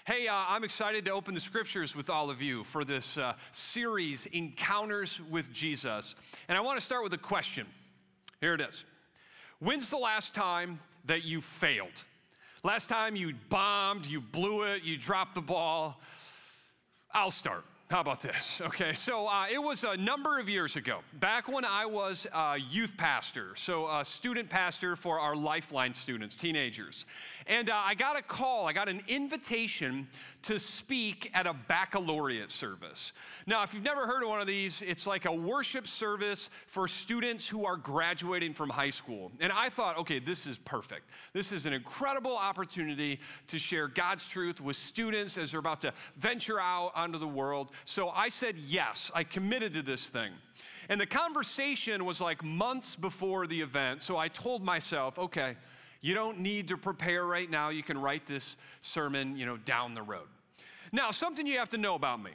Hey, I'm excited to open the scriptures with all of you for this series, Encounters with Jesus. And I want to start with a question. Here it is. When's the last time that you failed? Last time you bombed, you blew it, you dropped the ball? I'll start. How about this? Okay, so it was a number of years ago, back when I was a youth pastor, so a student pastor for our Lifeline students, teenagers. And I got a call, I got an invitation to speak at a baccalaureate service. Now, if you've never heard of one of these, it's like a worship service for students who are graduating from high school. And I thought, okay, this is perfect. This is an incredible opportunity to share God's truth with students as they're about to venture out onto the world. So I said yes, I committed to this thing. And the conversation was like months before the event. So I told myself, okay, you don't need to prepare right now. You can write this sermon, down the road. Now, something you have to know about me.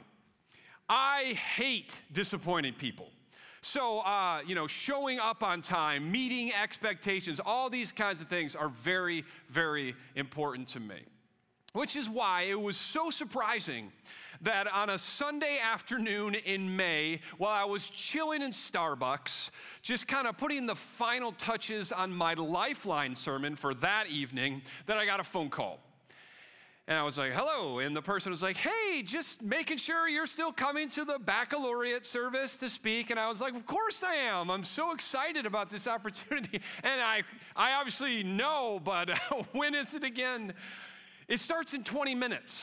I hate disappointing people. So, showing up on time, meeting expectations, all these kinds of things are very, very important to me. Which is why it was so surprising that on a Sunday afternoon in May, while I was chilling in Starbucks, just kind of putting the final touches on my Lifeline sermon for that evening, that I got a phone call. And I was like, hello. And the person was like, hey, just making sure you're still coming to the baccalaureate service to speak. And I was like, of course I am. I'm so excited about this opportunity. And I obviously know, but when is it again? It starts in 20 minutes.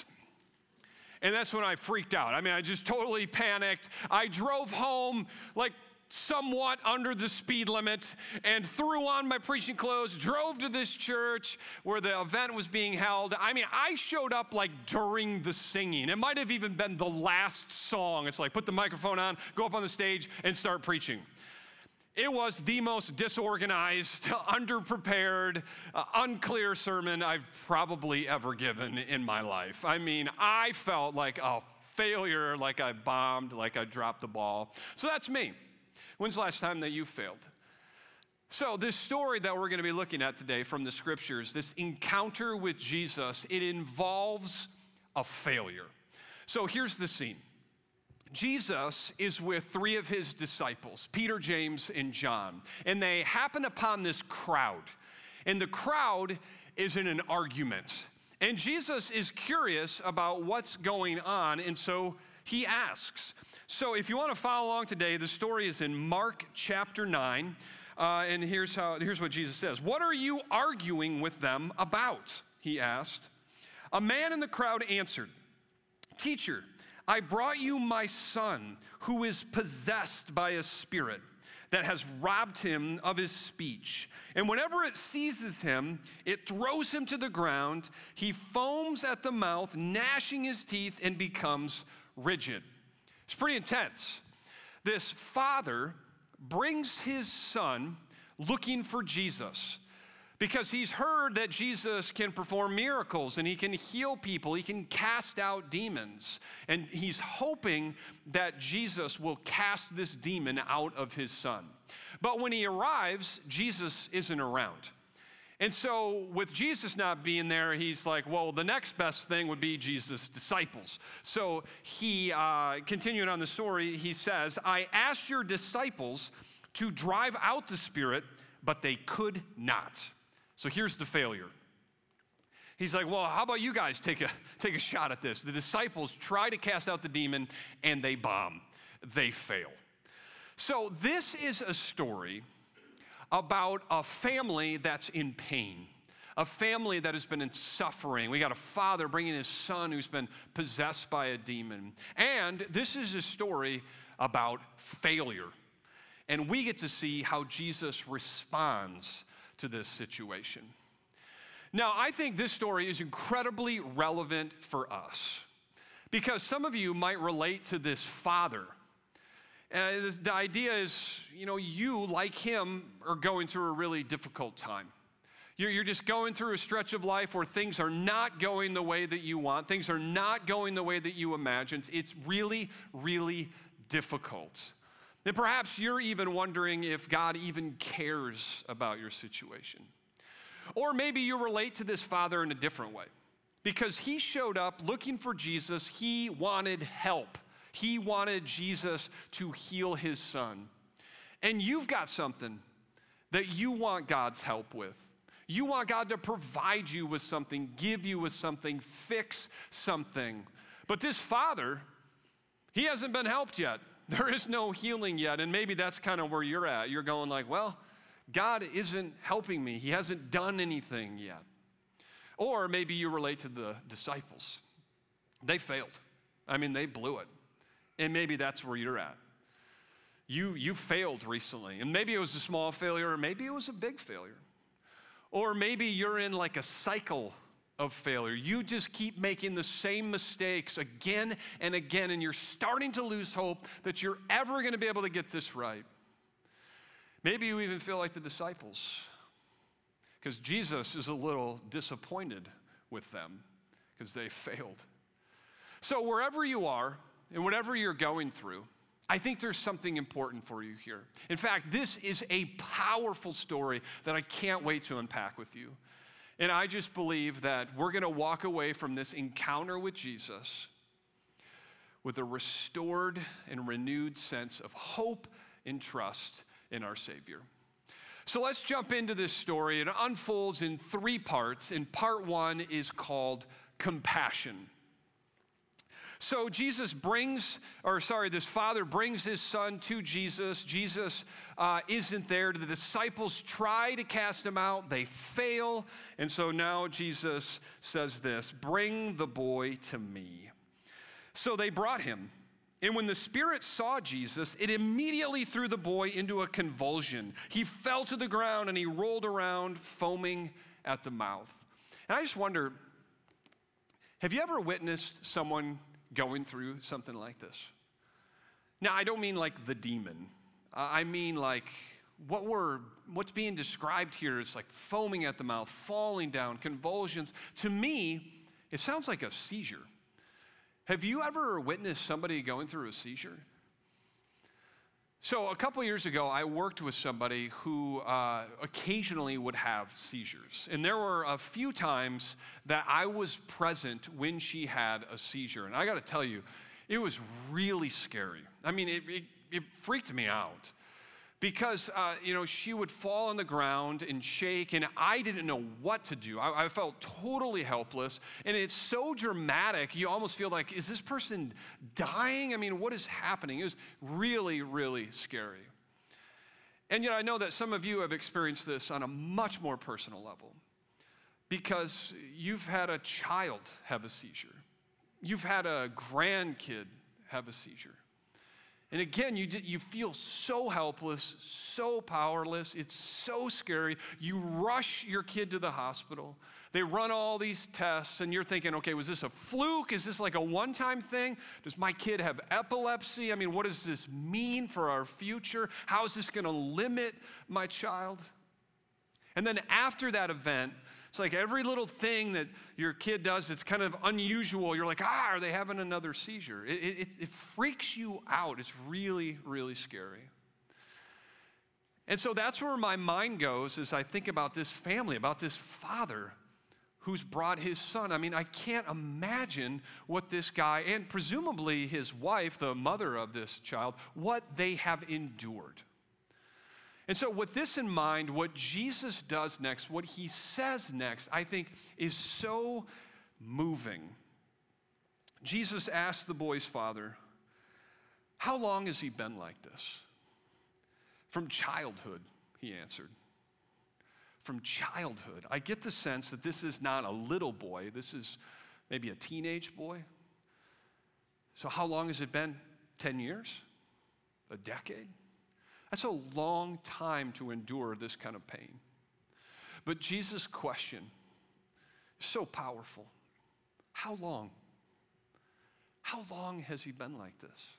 And that's when I freaked out. I just totally panicked. I drove home like somewhat under the speed limit and threw on my preaching clothes, drove to this church where the event was being held. I showed up like during the singing. It might have even been the last song. It's like put the microphone on, go up on the stage and start preaching. It was the most disorganized, underprepared, unclear sermon I've probably ever given in my life. I felt like a failure, like I bombed, like I dropped the ball. So that's me. When's the last time that you failed? So this story that we're going to be looking at today from the scriptures, this encounter with Jesus, it involves a failure. So here's the scene. Jesus is with three of his disciples, Peter, James, and John, and they happen upon this crowd. And the crowd is in an argument. And Jesus is curious about what's going on, and so he asks. So if you want to follow along today, the story is in Mark chapter 9, and here's what Jesus says. What are you arguing with them about? He asked. A man in the crowd answered, Teacher, I brought you my son who is possessed by a spirit that has robbed him of his speech. And whenever it seizes him, it throws him to the ground. He foams at the mouth, gnashing his teeth, and becomes rigid. It's pretty intense. This father brings his son looking for Jesus, because he's heard that Jesus can perform miracles and he can heal people, he can cast out demons. And he's hoping that Jesus will cast this demon out of his son. But when he arrives, Jesus isn't around. And so with Jesus not being there, he's like, well, the next best thing would be Jesus' disciples. So he, continuing on the story, he says, I asked your disciples to drive out the spirit, but they could not. So here's the failure. He's like, well, how about you guys take a shot at this? The disciples try to cast out the demon and they bomb. They fail. So this is a story about a family that's in pain, a family that has been in suffering. We got a father bringing his son who's been possessed by a demon. And this is a story about failure. And we get to see how Jesus responds to this situation. Now, I think this story is incredibly relevant for us because some of you might relate to this father. The idea is, you, like him, are going through a really difficult time. You're just going through a stretch of life where things are not going the way that you want. Things are not going the way that you imagined. It's really, really difficult. And perhaps you're even wondering if God even cares about your situation. Or maybe you relate to this father in a different way. because he showed up looking for Jesus. He wanted help. He wanted Jesus to heal his son. And you've got something that you want God's help with. You want God to provide you with something, give you with something, fix something. But this father, he hasn't been helped yet. There is no healing yet. And maybe that's kind of where you're at. You're going like, well, God isn't helping me. He hasn't done anything yet. Or maybe you relate to the disciples. They failed. I mean, they blew it. And maybe that's where you're at. You failed recently. And maybe it was a small failure, or maybe it was a big failure. Or maybe you're in like a cycle of failure. You just keep making the same mistakes again and again, and you're starting to lose hope that you're ever going to be able to get this right. Maybe you even feel like the disciples, because Jesus is a little disappointed with them because they failed. So wherever you are and whatever you're going through, I think there's something important for you here. In fact, this is a powerful story that I can't wait to unpack with you. And I just believe that we're going to walk away from this encounter with Jesus with a restored and renewed sense of hope and trust in our Savior. So let's jump into this story. It unfolds in 3 parts, and part 1 is called compassion. So this father brings his son to Jesus. Jesus isn't there. The disciples try to cast him out. They fail. And so now Jesus says this, "Bring the boy to me." So they brought him. And when the spirit saw Jesus, it immediately threw the boy into a convulsion. He fell to the ground and he rolled around, foaming at the mouth. And I just wonder, have you ever witnessed someone going through something like this? Now, I don't mean like the demon. I mean like what's being described here is like foaming at the mouth, falling down, convulsions. To me, it sounds like a seizure. Have you ever witnessed somebody going through a seizure? So a couple years ago, I worked with somebody who occasionally would have seizures. And there were a few times that I was present when she had a seizure. And I got to tell you, it was really scary. I mean, it freaked me out. Because, she would fall on the ground and shake, and I didn't know what to do. I felt totally helpless, and it's so dramatic, you almost feel like, is this person dying? I mean, what is happening? It was really, really scary. And yet I know that some of you have experienced this on a much more personal level, because you've had a child have a seizure. You've had a grandkid have a seizure. And again, you feel so helpless, so powerless. It's so scary. You rush your kid to the hospital. They run all these tests, and you're thinking, okay, was this a fluke? Is this like a one-time thing? Does my kid have epilepsy? I mean, what does this mean for our future? How is this going to limit my child? And then after that event, it's like every little thing that your kid does, it's kind of unusual. You're like, are they having another seizure? It freaks you out. It's really, really scary. And so that's where my mind goes as I think about this family, about this father who's brought his son. I mean, I can't imagine what this guy, and presumably his wife, the mother of this child, what they have endured. And so with this in mind, what Jesus does next, what he says next, I think is so moving. Jesus asked the boy's father, "How long has he been like this?" "From childhood," he answered. From childhood. I get the sense that this is not a little boy. This is maybe a teenage boy. So how long has it been? 10 years? A decade? That's a long time to endure this kind of pain. But Jesus' question is so powerful. How long? How long has he been like this?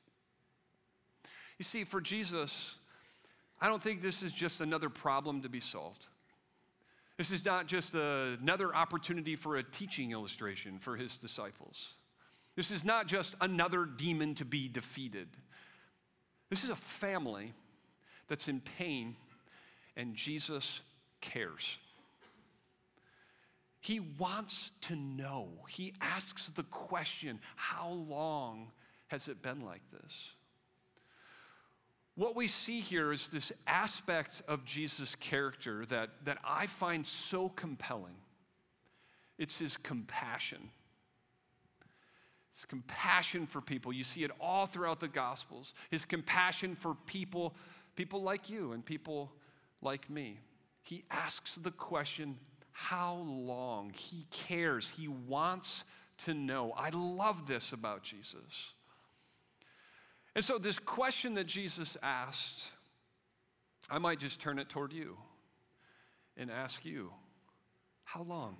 You see, for Jesus, I don't think this is just another problem to be solved. This is not just another opportunity for a teaching illustration for his disciples. This is not just another demon to be defeated. This is a family that's in pain, and Jesus cares. He wants to know. He asks the question, how long has it been like this? What we see here is this aspect of Jesus' character that I find so compelling. It's his compassion. His compassion for people. You see it all throughout the Gospels. His compassion for people like you and people like me. He asks the question, how long? He cares. He wants to know. I love this about Jesus. And so this question that Jesus asked, I might just turn it toward you and ask you, how long?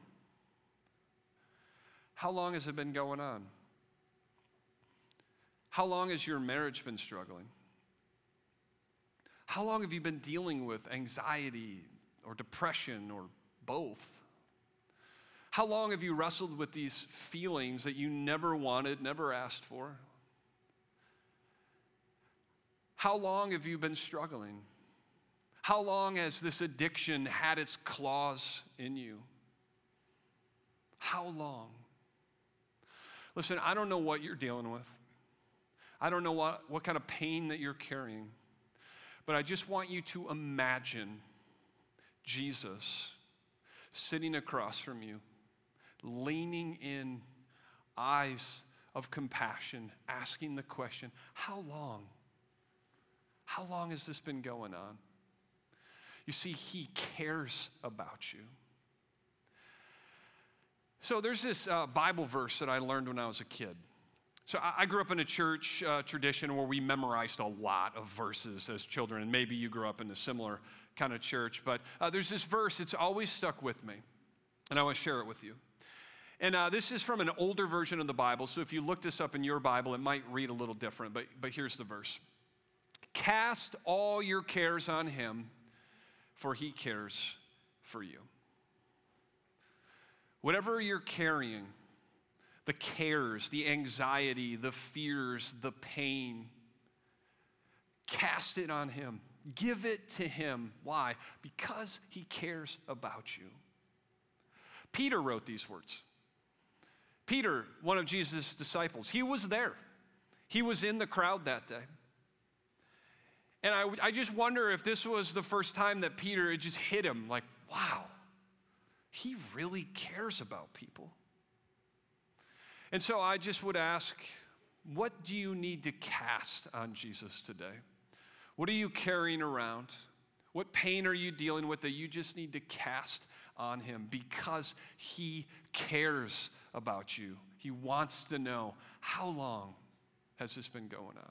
How long has it been going on? How long has your marriage been struggling? How long have you been dealing with anxiety or depression or both? How long have you wrestled with these feelings that you never wanted, never asked for? How long have you been struggling? How long has this addiction had its claws in you? How long? Listen, I don't know what you're dealing with. I don't know what kind of pain that you're carrying. But I just want you to imagine Jesus sitting across from you, leaning in, eyes of compassion, asking the question, how long? How long has this been going on? You see, he cares about you. So there's this Bible verse that I learned when I was a kid. So I grew up in a church tradition where we memorized a lot of verses as children, and maybe you grew up in a similar kind of church, but there's this verse, it's always stuck with me, and I want to share it with you. And this is from an older version of the Bible, so if you look this up in your Bible, it might read a little different, but here's the verse. Cast all your cares on him, for he cares for you. Whatever you're carrying, the cares, the anxiety, the fears, the pain, cast it on him. Give it to him. Why? Because he cares about you. Peter wrote these words. Peter, one of Jesus' disciples, he was there. He was in the crowd that day. And I just wonder if this was the first time that Peter, it just hit him like, wow, he really cares about people. And so I just would ask, what do you need to cast on Jesus today? What are you carrying around? What pain are you dealing with that you just need to cast on him because he cares about you? He wants to know, how long has this been going on?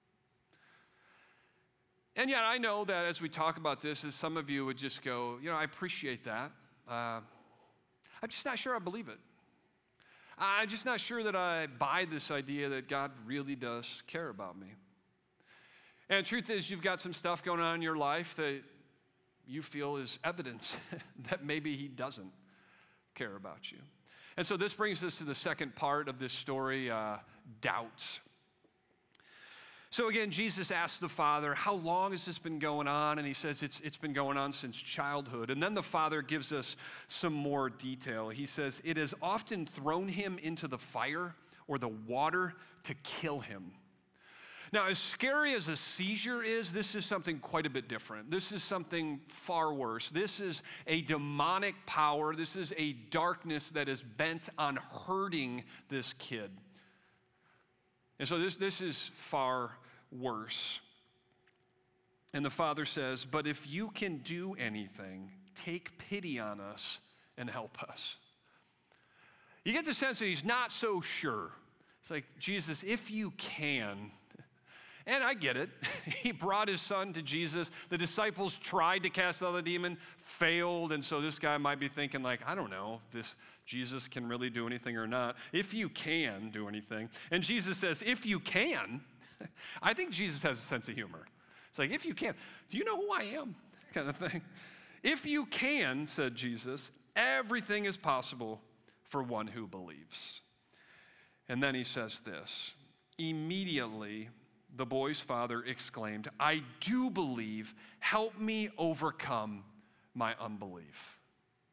And yet I know that as we talk about this, as some of you would just go, I appreciate that. I'm just not sure I believe it. I'm just not sure that I buy this idea that God really does care about me. And the truth is, you've got some stuff going on in your life that you feel is evidence that maybe he doesn't care about you. And so this brings us to the second part of this story, doubt. So again, Jesus asked the Father, how long has this been going on? And he says it's been going on since childhood. And then the Father gives us some more detail. He says, it has often thrown him into the fire or the water to kill him. Now, as scary as a seizure is, this is something quite a bit different. This is something far worse. This is a demonic power. This is a darkness that is bent on hurting this kid. And so this is far worse. And the Father says, but if you can do anything, take pity on us and help us. You get the sense that he's not so sure. It's like, Jesus, if you can. And I get it. He brought his son to Jesus. The disciples tried to cast out the demon, failed. And so this guy might be thinking like, I don't know if this Jesus can really do anything or not. If you can do anything. And Jesus says, if you can. I think Jesus has a sense of humor. It's like, if you can, do you know who I am? Kind of thing. If you can, said Jesus, everything is possible for one who believes. And then he says this, immediately the boy's father exclaimed, I do believe, help me overcome my unbelief.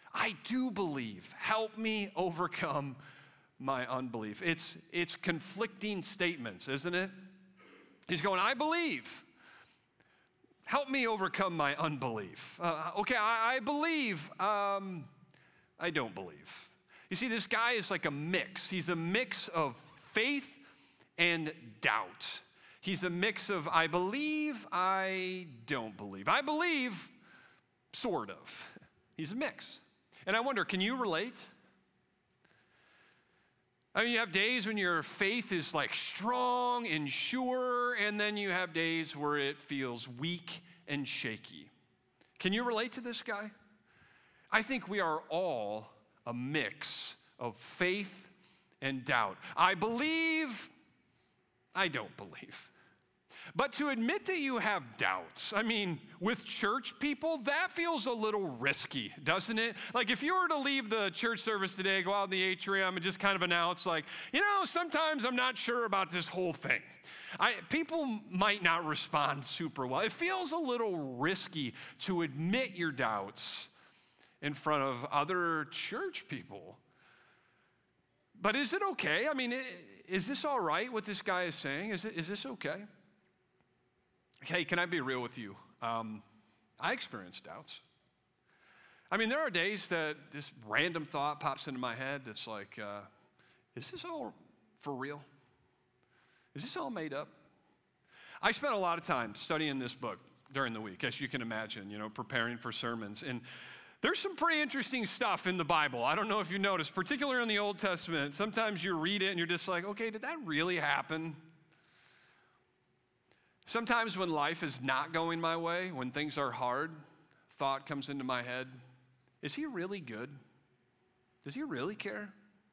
I do believe. Help me overcome my unbelief. It's conflicting statements, isn't it? He's going, I believe. Help me overcome my unbelief. Okay, I believe. I don't believe. You see, this guy is like a mix. He's a mix of faith and doubt. He's a mix of I believe, I don't believe. I believe, sort of. He's a mix. And I wonder, can you relate? I mean, you have days when your faith is like strong and sure, and then you have days where it feels weak and shaky. Can you relate to this guy? I think we are all a mix of faith and doubt. I believe, I don't believe. But to admit that you have doubts, I mean, with church people, that feels a little risky, doesn't it? Like if you were to leave the church service today, go out in the atrium and just kind of announce like, sometimes I'm not sure about this whole thing. People might not respond super well. It feels a little risky to admit your doubts in front of other church people. But is it okay? I mean, is this all right, what this guy is saying? Is this okay? Hey, can I be real with you? I experience doubts. I mean, there are days that this random thought pops into my head that's like, is this all for real? Is this all made up? I spent a lot of time studying this book during the week, as you can imagine, preparing for sermons. And there's some pretty interesting stuff in the Bible. I don't know if you noticed, particularly in the Old Testament. Sometimes you read it and you're just like, okay, did that really happen? Sometimes when life is not going my way, when things are hard, thought comes into my head, is he really good? Does he really care?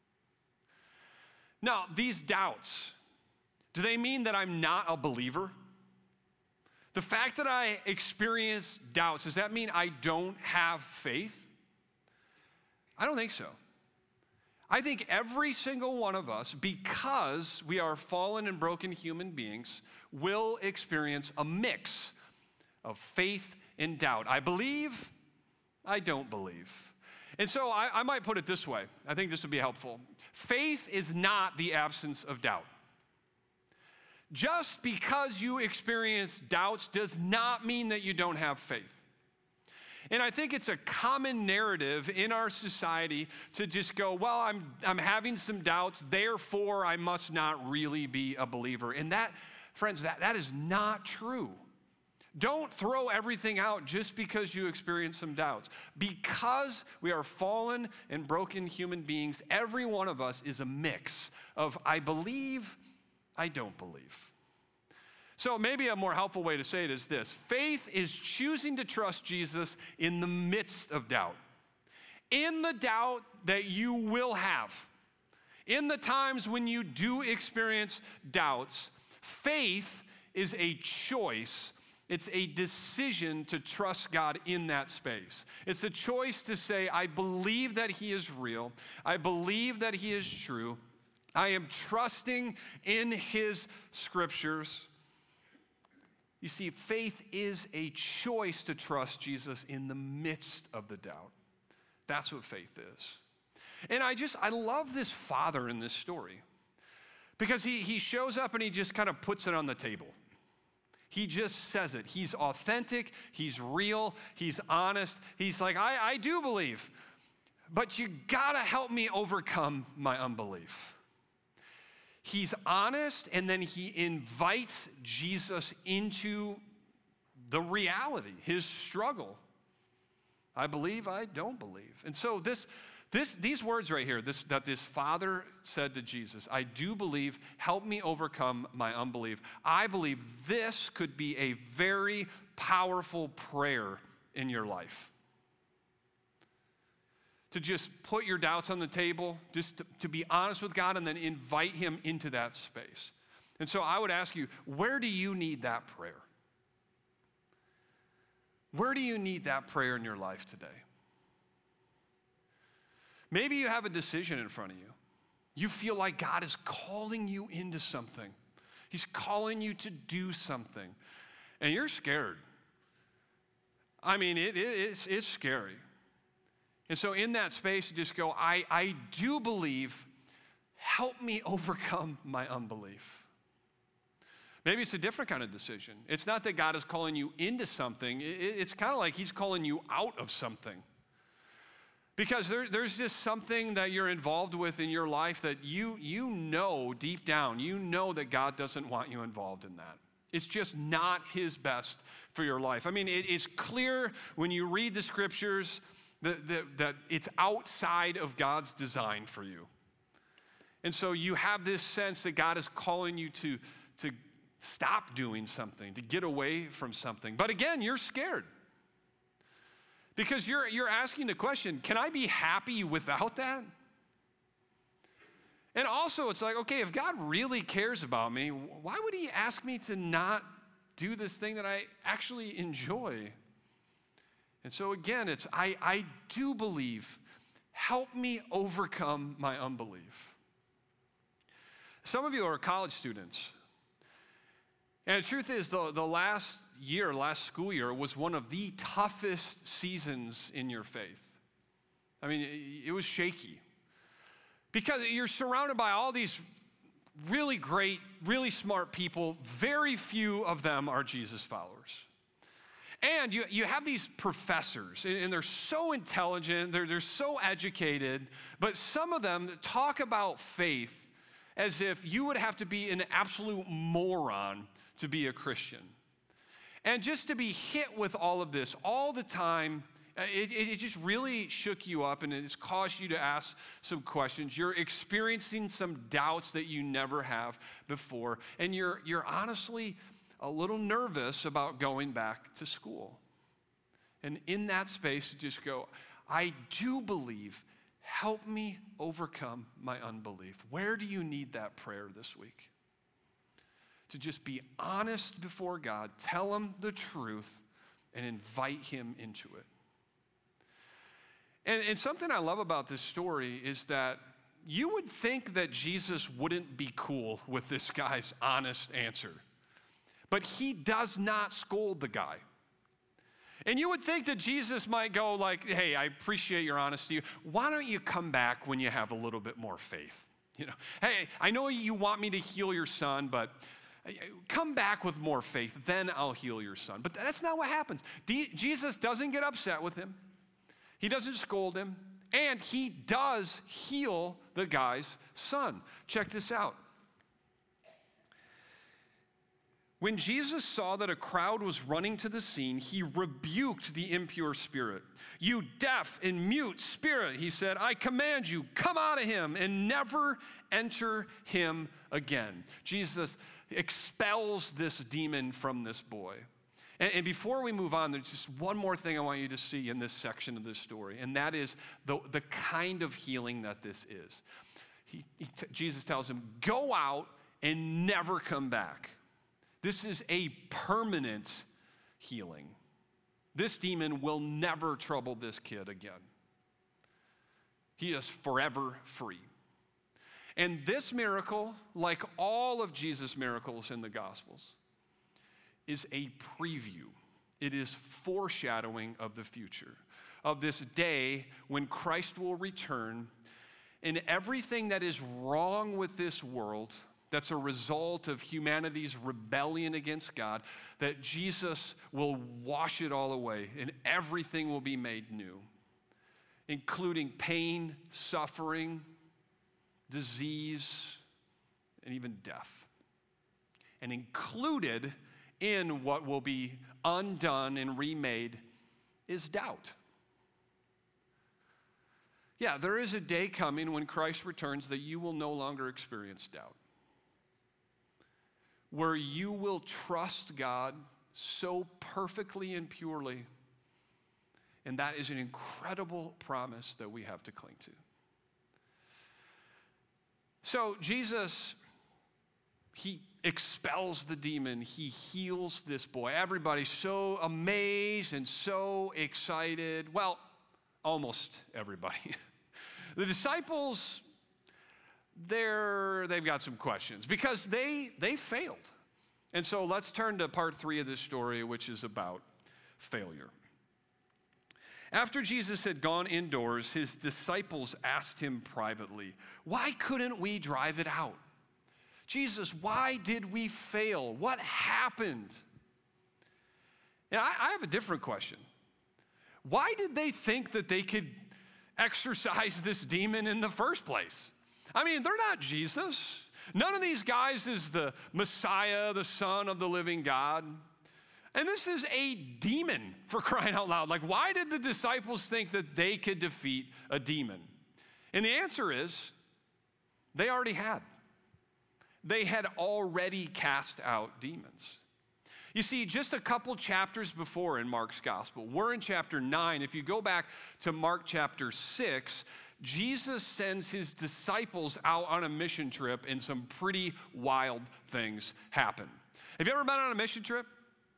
Now, these doubts, do they mean that I'm not a believer? The fact that I experience doubts, does that mean I don't have faith? I don't think so. I think every single one of us, because we are fallen and broken human beings, will experience a mix of faith and doubt. I believe, I don't believe. And so I might put it this way. I think this would be helpful. Faith is not the absence of doubt. Just because you experience doubts does not mean that you don't have faith. And I think it's a common narrative in our society to just go, well, I'm having some doubts, therefore I must not really be a believer. And that, friends, that is not true. Don't throw everything out just because you experience some doubts. Because we are fallen and broken human beings, every one of us is a mix of I believe, I don't believe. So maybe a more helpful way to say it is this: faith is choosing to trust Jesus in the midst of doubt. In the doubt that you will have, in the times when you do experience doubts, faith is a choice. It's a decision to trust God in that space. It's a choice to say, I believe that he is real. I believe that he is true. I am trusting in his scriptures. You see, faith is a choice to trust Jesus in the midst of the doubt. That's what faith is. And I love this father in this story because he shows up and he just kind of puts it on the table. He just says it. He's authentic, he's real, he's honest. He's like, I do believe, but you gotta help me overcome my unbelief. He's honest, and then he invites Jesus into the reality, his struggle. I believe, I don't believe. And so these words right here, that this father said to Jesus, I do believe, help me overcome my unbelief. I believe this could be a very powerful prayer in your life. To just put your doubts on the table, just to be honest with God and then invite him into that space. And so I would ask you, where do you need that prayer? Where do you need that prayer in your life today? Maybe you have a decision in front of you. You feel like God is calling you into something. He's calling you to do something. And you're scared. I mean, it's scary. And so in that space, just go, I do believe, help me overcome my unbelief. Maybe it's a different kind of decision. It's not that God is calling you into something. It's kind of like he's calling you out of something. Because there's just something that you're involved with in your life that you know deep down, you know that God doesn't want you involved in that. It's just not his best for your life. I mean, it is clear when you read the scriptures that it's outside of God's design for you. And so you have this sense that God is calling you to stop doing something, to get away from something. But again, you're scared. Because you're asking the question, can I be happy without that? And also it's like, okay, if God really cares about me, why would he ask me to not do this thing that I actually enjoy? And so again, it's I do believe, help me overcome my unbelief. Some of you are college students. And the truth is, the last school year, was one of the toughest seasons in your faith. I mean, it was shaky. Because you're surrounded by all these really great, really smart people. Very few of them are Jesus followers. And you have these professors, and they're so intelligent, they're so educated, but some of them talk about faith as if you would have to be an absolute moron to be a Christian. And just to be hit with all of this all the time, it just really shook you up, and it's caused you to ask some questions. You're experiencing some doubts that you never have before, and you're honestly a little nervous about going back to school. And in that space, just go, I do believe, help me overcome my unbelief. Where do you need that prayer this week? To just be honest before God, tell him the truth, and invite him into it. And something I love about this story is that you would think that Jesus wouldn't be cool with this guy's honest answer. But he does not scold the guy. And you would think that Jesus might go like, hey, I appreciate your honesty. Why don't you come back when you have a little bit more faith? You know, hey, I know you want me to heal your son, but come back with more faith, then I'll heal your son. But that's not what happens. Jesus doesn't get upset with him. He doesn't scold him. And he does heal the guy's son. Check this out. When Jesus saw that a crowd was running to the scene, he rebuked the impure spirit. You deaf and mute spirit, he said, I command you, come out of him and never enter him again. Jesus expels this demon from this boy. And before we move on, there's just one more thing I want you to see in this section of this story, and that is the kind of healing that this is. Jesus tells him, go out and never come back. This is a permanent healing. This demon will never trouble this kid again. He is forever free. And this miracle, like all of Jesus' miracles in the Gospels, is a preview. It is foreshadowing of the future, of this day when Christ will return, and everything that is wrong with this world that's a result of humanity's rebellion against God, that Jesus will wash it all away and everything will be made new, including pain, suffering, disease, and even death. And included in what will be undone and remade is doubt. Yeah, there is a day coming when Christ returns that you will no longer experience doubt, where you will trust God so perfectly and purely. And that is an incredible promise that we have to cling to. So Jesus, he expels the demon. He heals this boy. Everybody's so amazed and so excited. Well, almost everybody. The disciples, they've got some questions because they failed. And so let's turn to part 3 of this story, which is about failure. After Jesus had gone indoors, his disciples asked him privately, "Why couldn't we drive it out?" Jesus, why did we fail? What happened? And I have a different question. Why did they think that they could exorcise this demon in the first place? I mean, they're not Jesus. None of these guys is the Messiah, the Son of the living God. And this is a demon, for crying out loud. Like, why did the disciples think that they could defeat a demon? And the answer is, they already had. They had already cast out demons. You see, just a couple chapters before in Mark's gospel, we're in chapter 9. If you go back to Mark chapter 6, Jesus sends his disciples out on a mission trip, and some pretty wild things happen. Have you ever been on a mission trip?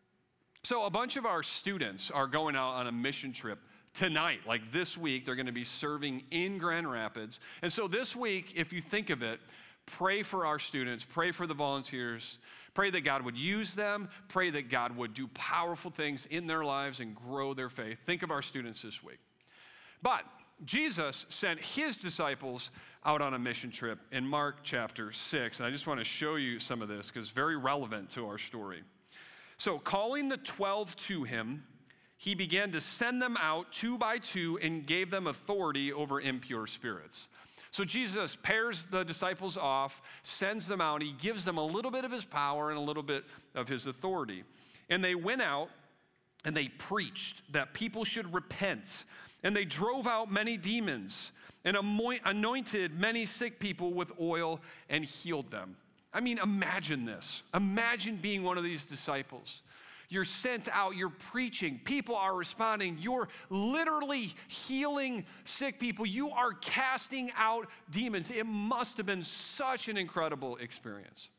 So a bunch of our students are going out on a mission trip tonight. Like this week, they're going to be serving in Grand Rapids. And so this week, if you think of it, pray for our students, pray for the volunteers, pray that God would use them, pray that God would do powerful things in their lives and grow their faith. Think of our students this week. But Jesus sent his disciples out on a mission trip in Mark chapter 6. And I just want to show you some of this because it's very relevant to our story. So calling the 12 to him, he began to send them out 2 by 2 and gave them authority over impure spirits. So Jesus pairs the disciples off, sends them out. He gives them a little bit of his power and a little bit of his authority. And they went out and they preached that people should repent. And they drove out many demons and anointed many sick people with oil and healed them. I mean, imagine this. Imagine being one of these disciples. You're sent out, you're preaching, people are responding, you're literally healing sick people, you are casting out demons. It must have been such an incredible experience.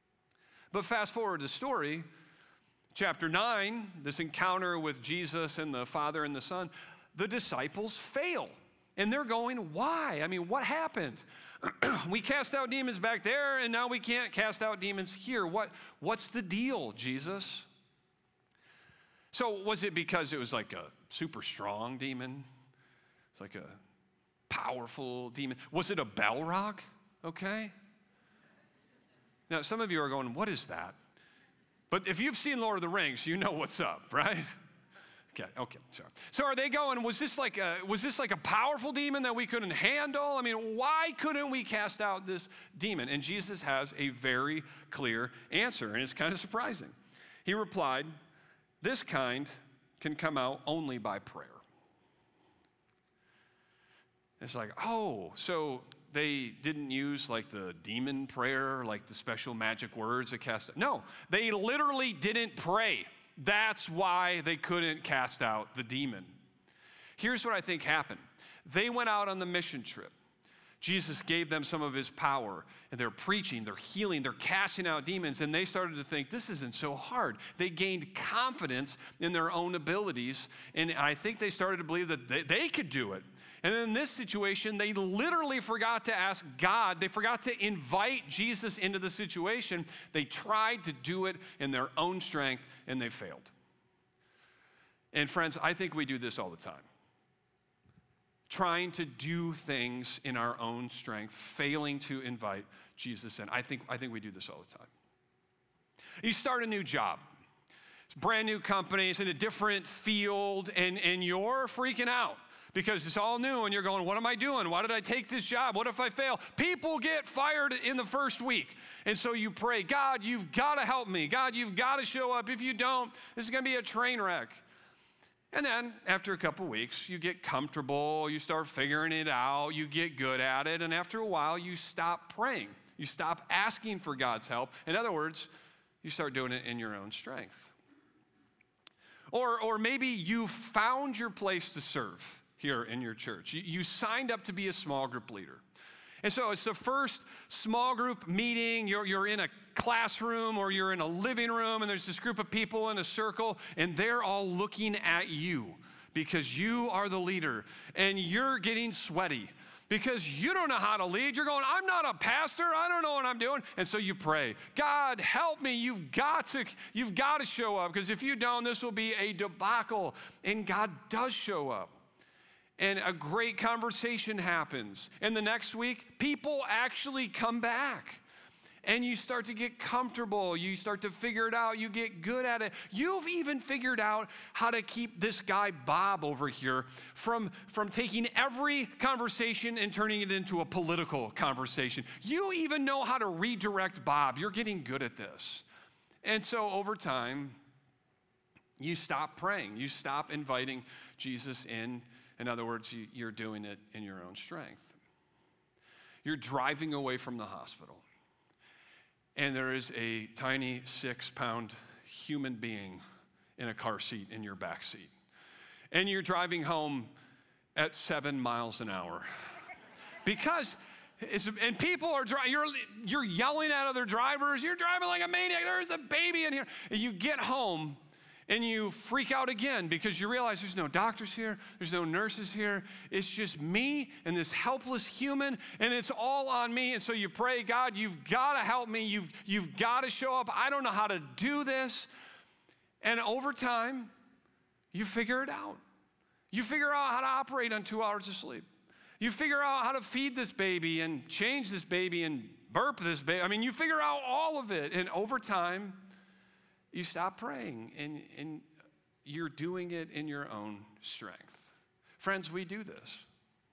But fast forward the story, chapter 9, this encounter with Jesus and the Father and the Son, the disciples fail. And they're going, why? I mean, what happened? We cast out demons back there, and now we can't cast out demons here. What's the deal, Jesus? So was it because it was like a super strong demon? It's like a powerful demon. Was it a bell rock? Okay. Now, some of you are going, what is that? But if you've seen Lord of the Rings, you know what's up, right? Okay, sorry. So are they going, was this like a powerful demon that we couldn't handle? I mean, why couldn't we cast out this demon? And Jesus has a very clear answer, and it's kind of surprising. He replied, this kind can come out only by prayer. It's like, oh, so they didn't use like the demon prayer, like the special magic words that cast out. No, they literally didn't pray. That's why they couldn't cast out the demon. Here's what I think happened. They went out on the mission trip. Jesus gave them some of his power, and they're preaching, they're healing, they're casting out demons, and they started to think, this isn't so hard. They gained confidence in their own abilities, and I think they started to believe that they could do it. And in this situation, they literally forgot to ask God. They forgot to invite Jesus into the situation. They tried to do it in their own strength, and they failed. And friends, I think we do this all the time. Trying to do things in our own strength, failing to invite Jesus in. I think we do this all the time. You start a new job. It's a brand new company. It's in a different field, and you're freaking out. Because it's all new and you're going, what am I doing? Why did I take this job? What if I fail? People get fired in the first week. And so you pray, God, you've got to help me. God, you've got to show up. If you don't, this is going to be a train wreck. And then after a couple weeks, you get comfortable. You start figuring it out. You get good at it. And after a while, you stop praying. You stop asking for God's help. In other words, you start doing it in your own strength. Or maybe you found your place to serve here in your church. You signed up to be a small group leader. And so it's the first small group meeting. You're in a classroom or you're in a living room, and there's this group of people in a circle, and they're all looking at you because you are the leader, and you're getting sweaty because you don't know how to lead. You're going, I'm not a pastor. I don't know what I'm doing. And so you pray, God, help me. You've got to show up, because if you don't, this will be a debacle. And God does show up. and a great conversation happens. And the next week, people actually come back. And you start to get comfortable. You start to figure it out. You get good at it. You've even figured out how to keep this guy, Bob, over here from taking every conversation and turning it into a political conversation. You even know how to redirect Bob. You're getting good at this. And so over time, you stop praying. You stop inviting Jesus in. In other words, you're doing it in your own strength. You're driving away from the hospital. And there is a tiny 6-pound human being in a car seat in your back seat. And you're driving home at 7 miles an hour. And people are driving, you're yelling at other drivers, you're driving like a maniac, there's a baby in here. And you get home and you freak out again because you realize there's no doctors here, there's no nurses here. It's just me and this helpless human, and it's all on me. And so you pray, God, you've got to help me. You've got to show up. I don't know how to do this. And over time, you figure it out. You figure out how to operate on 2 hours of sleep. You figure out how to feed this baby and change this baby and burp this baby. I mean, you figure out all of it. And over time, you stop praying, and you're doing it in your own strength. Friends, we do this.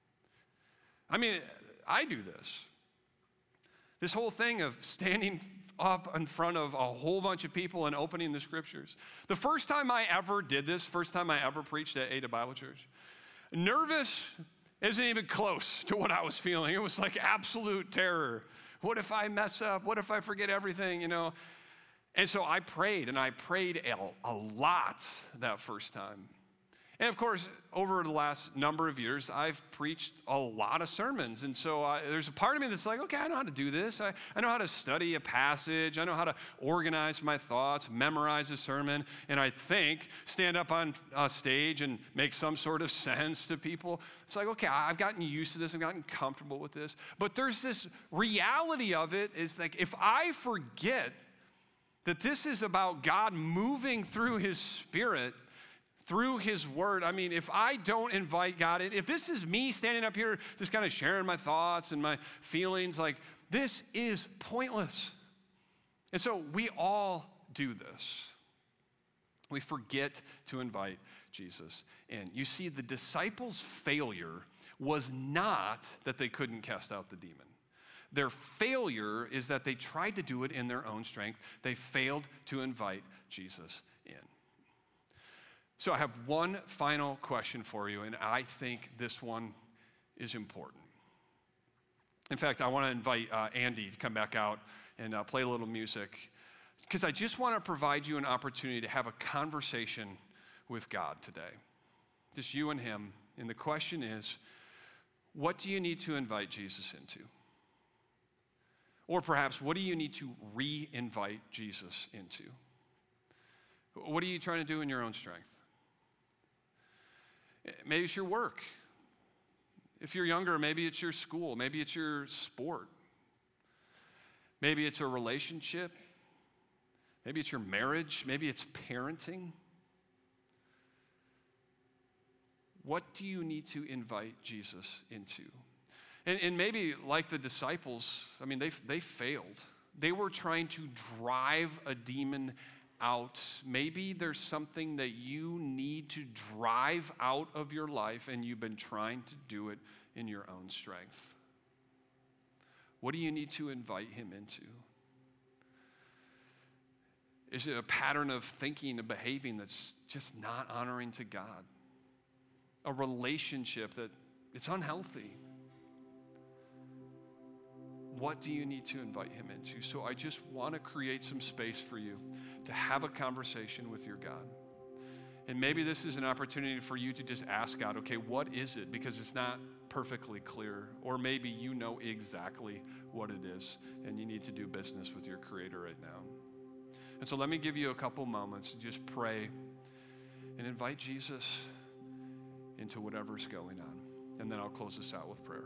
I mean, I do this. This whole thing of standing up in front of a whole bunch of people and opening the scriptures. The first time I ever did this, first time I ever preached at Ada Bible Church, nervous isn't even close to what I was feeling. It was like absolute terror. What if I mess up? What if I forget everything, And so I prayed, and I prayed a lot that first time. And of course, over the last number of years, I've preached a lot of sermons. And so there's a part of me that's like, okay, I know how to do this. I know how to study a passage. I know how to organize my thoughts, memorize a sermon, and I think stand up on a stage and make some sort of sense to people. It's like, okay, I've gotten used to this. I've gotten comfortable with this. But there's this reality of it is like, if I forget that this is about God moving through his Spirit, through his word. I mean, if I don't invite God in, if this is me standing up here just kind of sharing my thoughts and my feelings, like this is pointless. And so we all do this. We forget to invite Jesus in. You see, the disciples' failure was not that they couldn't cast out the demon. Their failure is that they tried to do it in their own strength. They failed to invite Jesus in. So I have one final question for you, and I think this one is important. In fact, I want to invite Andy to come back out and play a little music, because I just want to provide you an opportunity to have a conversation with God today. Just you and him. And the question is, what do you need to invite Jesus into? Or perhaps, what do you need to re-invite Jesus into? What are you trying to do in your own strength? Maybe it's your work. If you're younger, maybe it's your school. Maybe it's your sport. Maybe it's a relationship. Maybe it's your marriage. Maybe it's parenting. What do you need to invite Jesus into? And maybe like the disciples, I mean, they failed. They were trying to drive a demon out. Maybe there's something that you need to drive out of your life, and you've been trying to do it in your own strength. What do you need to invite him into? Is it a pattern of thinking and behaving that's just not honoring to God? A relationship that it's unhealthy? What do you need to invite him into? So I just want to create some space for you to have a conversation with your God. And maybe this is an opportunity for you to just ask God, okay, what is it? Because it's not perfectly clear. Or maybe you know exactly what it is, and you need to do business with your Creator right now. And so let me give you a couple moments to just pray and invite Jesus into whatever's going on. And then I'll close this out with prayer.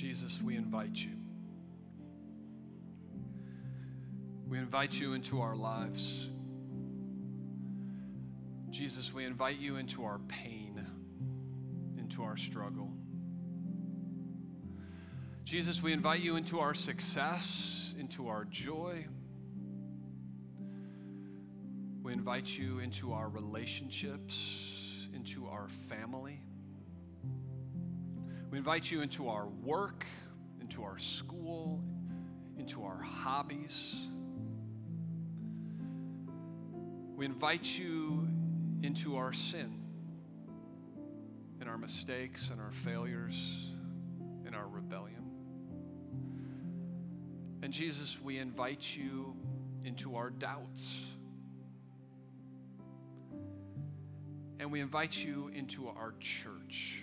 Jesus, we invite you. We invite you into our lives. Jesus, we invite you into our pain, into our struggle. Jesus, we invite you into our success, into our joy. We invite you into our relationships, into our family. We invite you into our work, into our school, into our hobbies. We invite you into our sin and our mistakes and our failures and our rebellion. And Jesus, we invite you into our doubts. And we invite you into our church.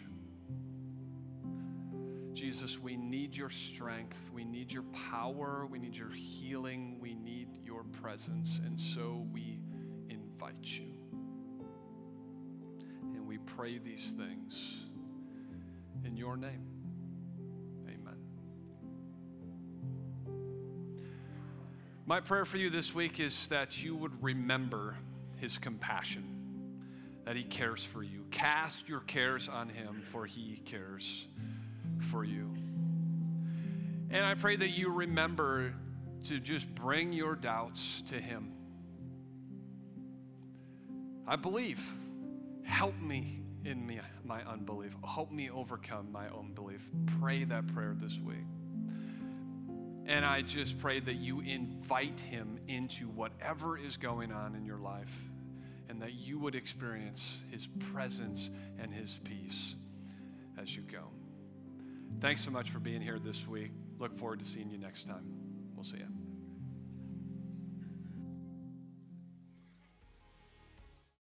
Jesus, we need your strength. We need your power. We need your healing. We need your presence. And so we invite you. And we pray these things in your name. Amen. My prayer for you this week is that you would remember his compassion, that he cares for you. Cast your cares on him, for he cares for you. And I pray that you remember to just bring your doubts to him. I believe. Help me in my unbelief. Help me overcome my unbelief. Pray that prayer this week. And I just pray that you invite him into whatever is going on in your life, and that you would experience his presence and his peace as you go. Thanks so much for being here this week. Look forward to seeing you next time. We'll see you.